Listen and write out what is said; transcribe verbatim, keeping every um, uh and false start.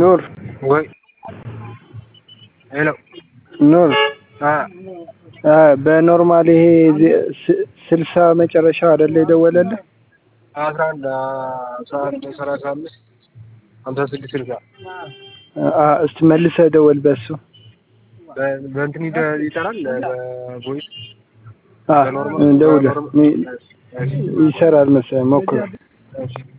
ኑር ወይ ሄሎ ኑር አ አ በኖርማል ይሄ ስልሳ መጨረሻው አይደለ የደወለልህ አስራ አንድ አስራ አንድ ሰላሳ አምስት ሃምሳ ስድስት ስልሳ አ እስቲ መልሰህ ደወል በሱ በእንትን ይጠራል በቮይስ አ ደውል ይሰራል መሰለኝ ሞክር።